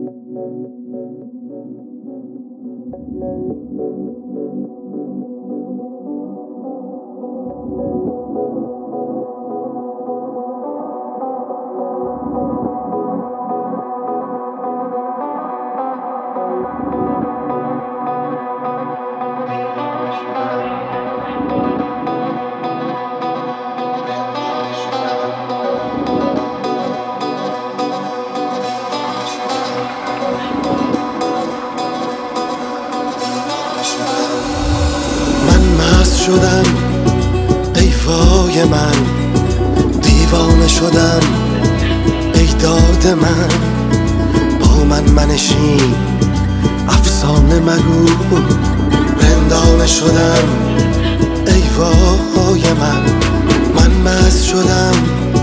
شدم ای وای من، دیوانه شدم ای داد من. با من منشین افسانه مگو، رندانه شدم ای وای من. من مست شدم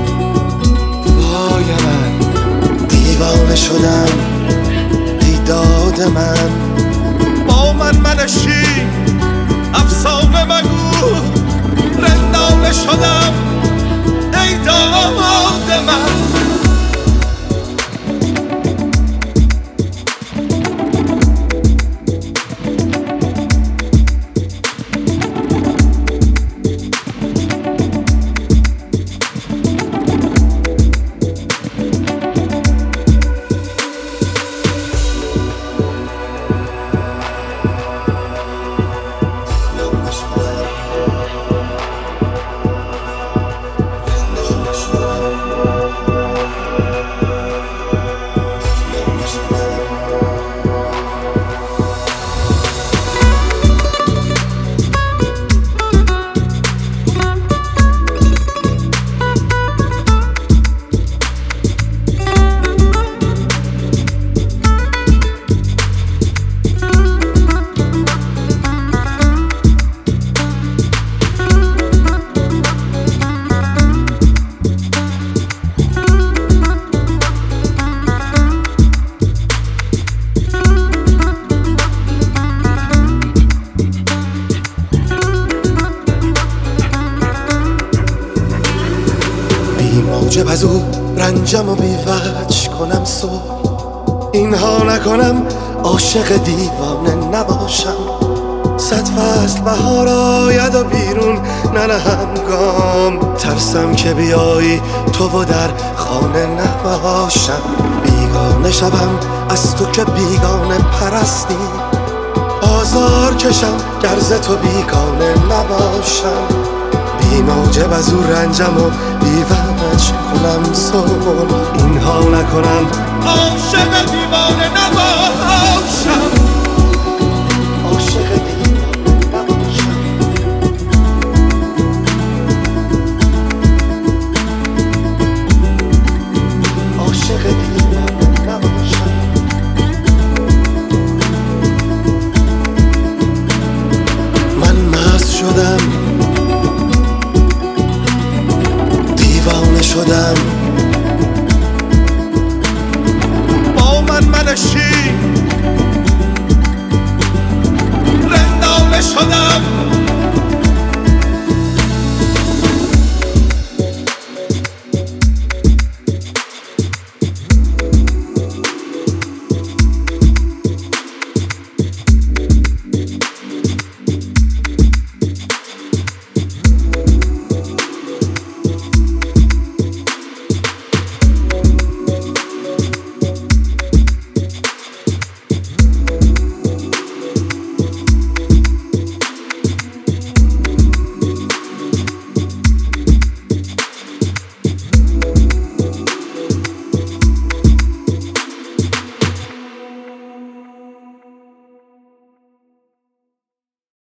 وای من، دیوانه شدم ای داد من. با من منشین افسانه مگو، رندانه شدم ای داد من. موجب از او رنجم و بیوج کنم صبح، اینها نکنم عاشق دیوانه نباشم. 100 فصل بهار آید و بیرون ننهم گام، ترسم که بیایی تو و در خانه نباشم. بیگانه شوم از تو که بیگانه پرستی، آزار کشم گر ز تو بیگانه نباشم. بی موجب از او رنجم و بیوج کنم صبح، اینها نکنم عاشق دیوانه نباشم. عاشق دیوانه نباشم. عاشق دیوانه